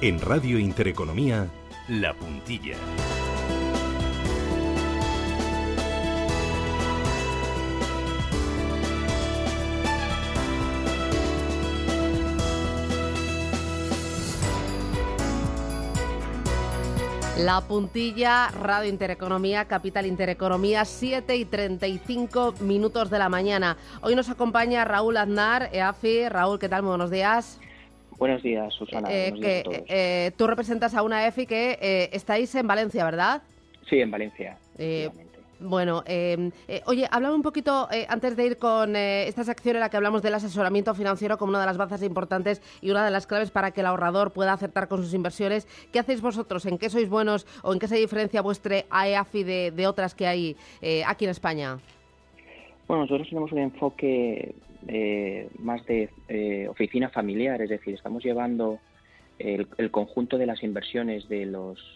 En Radio Intereconomía, La Puntilla. La Puntilla, Radio Intereconomía, Capital Intereconomía, 7:35 de la mañana. Hoy nos acompaña Raúl Aznar, EAFI. Raúl, ¿qué tal? Muy buenos días. Buenos días, Susana. Buenos días a todos. Tú representas a una EAFI que estáis en Valencia, ¿verdad? Sí, en Valencia. Bueno, oye, háblame un poquito, antes de ir con esta sección en la que hablamos del asesoramiento financiero como una de las bazas importantes y una de las claves para que el ahorrador pueda acertar con sus inversiones. ¿Qué hacéis vosotros? ¿En qué sois buenos o en qué se diferencia vuestra EAFI de otras que hay aquí en España? Bueno, nosotros tenemos un enfoque más de oficina familiar, es decir, estamos llevando el conjunto de las inversiones de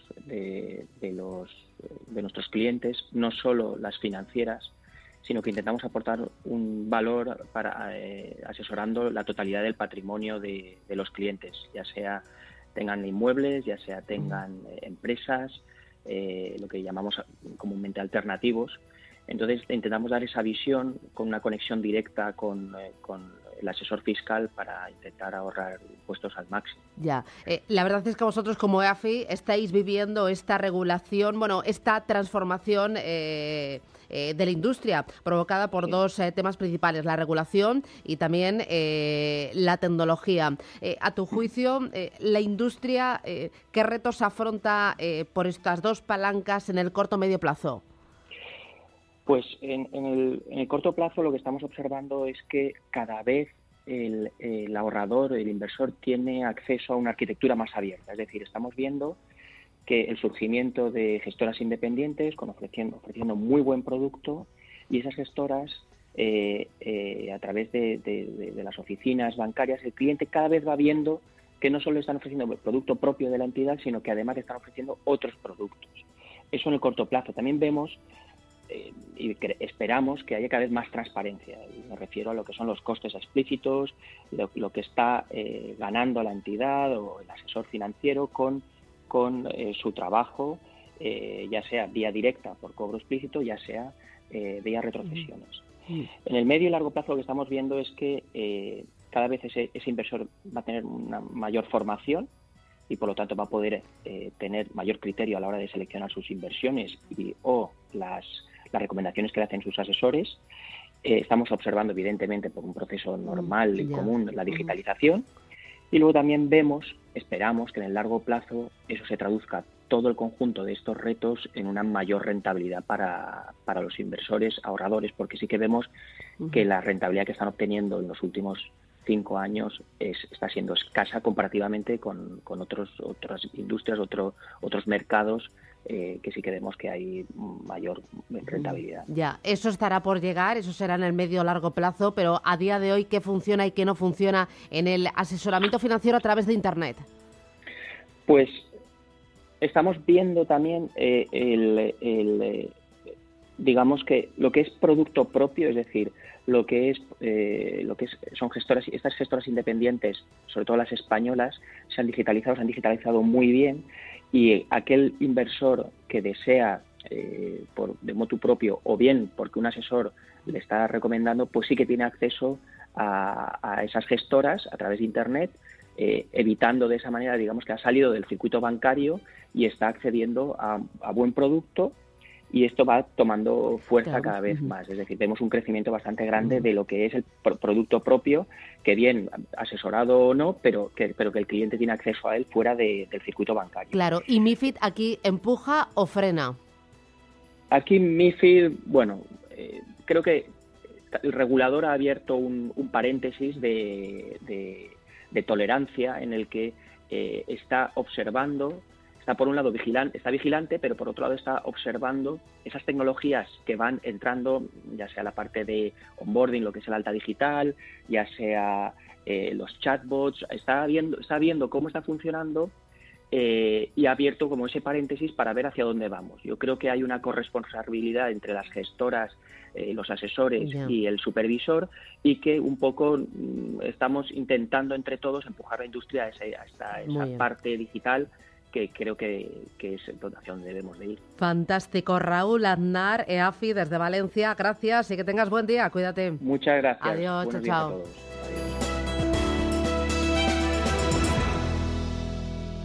nuestros clientes, no solo las financieras, sino que intentamos aportar un valor para asesorando la totalidad del patrimonio de los clientes, ya sea tengan inmuebles, ya sea tengan empresas, lo que llamamos comúnmente alternativos. Entonces intentamos dar esa visión con una conexión directa con el asesor fiscal para intentar ahorrar impuestos al máximo. Ya, la verdad es que vosotros como EAFI estáis viviendo esta regulación, esta transformación de la industria provocada por dos temas principales, la regulación y también la tecnología. A tu juicio, la industria, ¿qué retos afronta por estas dos palancas en el corto o medio plazo? Pues en el corto plazo lo que estamos observando es que cada vez el ahorrador, el inversor, tiene acceso a una arquitectura más abierta. Es decir, estamos viendo que el surgimiento de gestoras independientes ofreciendo muy buen producto, y esas gestoras, a través de las oficinas bancarias, el cliente cada vez va viendo que no solo están ofreciendo el producto propio de la entidad, sino que además están ofreciendo otros productos. Eso en el corto plazo. También vemos y esperamos que haya cada vez más transparencia, y me refiero a lo que son los costes explícitos, lo que está ganando la entidad o el asesor financiero con su trabajo, ya sea vía directa por cobro explícito, ya sea vía retrocesiones. En el medio y largo plazo lo que estamos viendo es que cada vez ese inversor va a tener una mayor formación y por lo tanto va a poder tener mayor criterio a la hora de seleccionar sus inversiones o las recomendaciones que le hacen sus asesores. Estamos observando, evidentemente, por un proceso normal y común, la digitalización. Y luego también esperamos que en el largo plazo eso se traduzca, todo el conjunto de estos retos, en una mayor rentabilidad para los inversores ahorradores, porque sí que vemos que la rentabilidad que están obteniendo en los últimos 5 años está siendo escasa comparativamente con otras industrias, otros mercados, que sí que vemos que hay mayor rentabilidad. Ya, eso estará por llegar, eso será en el medio o largo plazo, pero a día de hoy, ¿qué funciona y qué no funciona en el asesoramiento financiero a través de Internet? Pues estamos viendo también digamos que lo que es producto propio, es decir, lo que son estas gestoras independientes, sobre todo las españolas, se han digitalizado muy bien, y aquel inversor que desea de motu propio, o bien porque un asesor le está recomendando, pues sí que tiene acceso a esas gestoras a través de Internet, evitando de esa manera, digamos, que ha salido del circuito bancario y está accediendo a buen producto. Y esto va tomando fuerza cada vez más. Es decir, vemos un crecimiento bastante grande de lo que es el producto propio, que bien asesorado o no, pero que el cliente tiene acceso a él fuera del circuito bancario. Claro. ¿Y MiFID aquí empuja o frena? Aquí MiFID, creo que el regulador ha abierto un paréntesis de tolerancia en el que está observando. Está por un lado vigilante, pero por otro lado está observando esas tecnologías que van entrando, ya sea la parte de onboarding, lo que es el alta digital, ya sea los chatbots. Está viendo cómo está funcionando y ha abierto como ese paréntesis para ver hacia dónde vamos. Yo creo que hay una corresponsabilidad entre las gestoras, los asesores y el supervisor, y que un poco estamos intentando entre todos empujar la industria a esa parte digital, que creo que es hacia donde debemos de ir. Fantástico. Raúl Aznar, EAFI, desde Valencia, gracias y que tengas buen día, cuídate. Muchas gracias. Adiós, Buenos días chao. a todos.